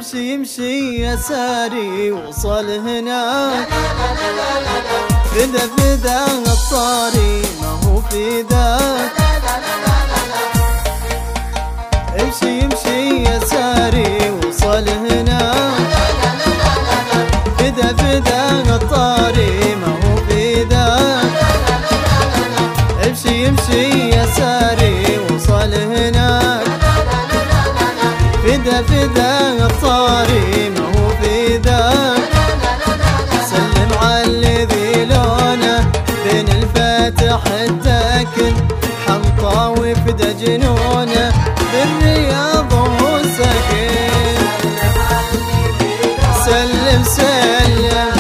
امشي امشي يا ساري وصل هنا، فدا فدا الطاري ما هو فدا. امشي امشي يا ساري وصل هنا، فدا فدا الطاري ما هو فدا. امشي امشي يا ساري وصل هنا، فدا فدا الطاري ما هو فدا. سلم على الذي لونه بين الفاتح الداكن، حنطاوي فدا جنونه بالرياض وهو ساكن. سلم سلم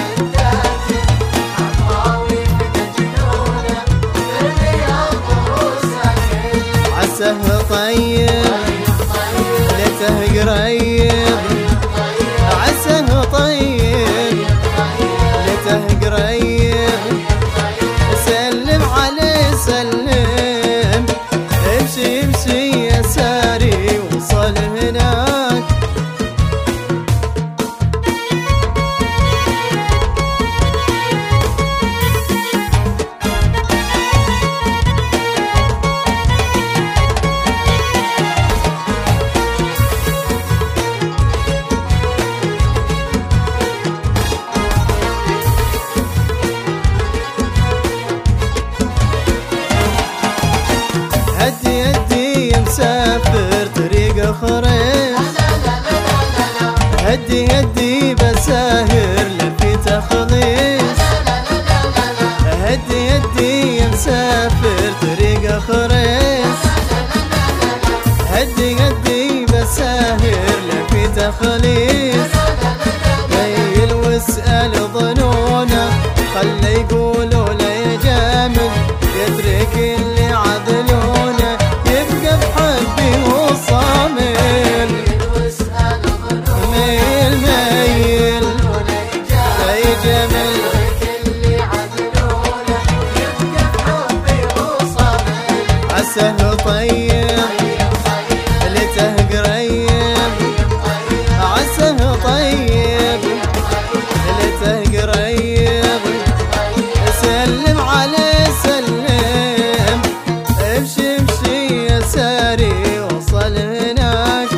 عساه طيب ليته قريب، عساه طيب ليته قريب. سلم عليه سلم، امشي امشي يا ساري وصل هناك. هدي هدي يا مسافر طريق خريص، هدي هدي بساهر لفي تخليص. هدي هدي يا مسافر طريق خريص، هدي هدي بساهر لفي تخليص. ليل واسأل ظنونه خلي يقولوا لا يجامل، يترك اللي عدلونه يبقى بحبي وصامل. ميل ميل لا يجامل، عساه طيب ليته قريب، عساه طيب ليته قريب. سلم عليه سلم، امشي امشي يا ساري وصل هناك.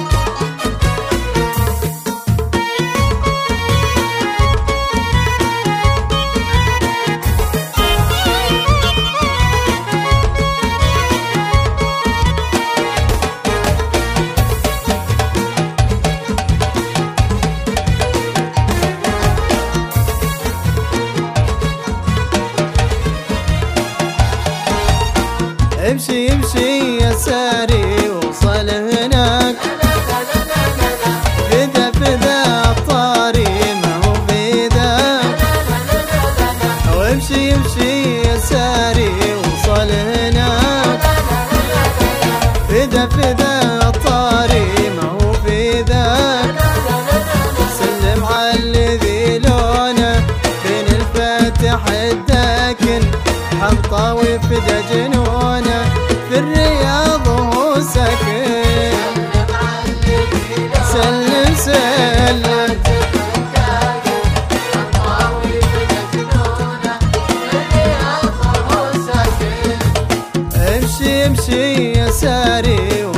امشي امشي يا ساري وصل هناك، فدا فدا الطاري ما هو فدا. وامشي امشي يا ساري وصل هناك، فدا فدا الطاري ما هو فدا. سلم على الذي لونه بين الفاتح الداكن، حنطاوي فدا جنونه في الرياض وهو ساكن. سلم سلم امشي امشي يا ساري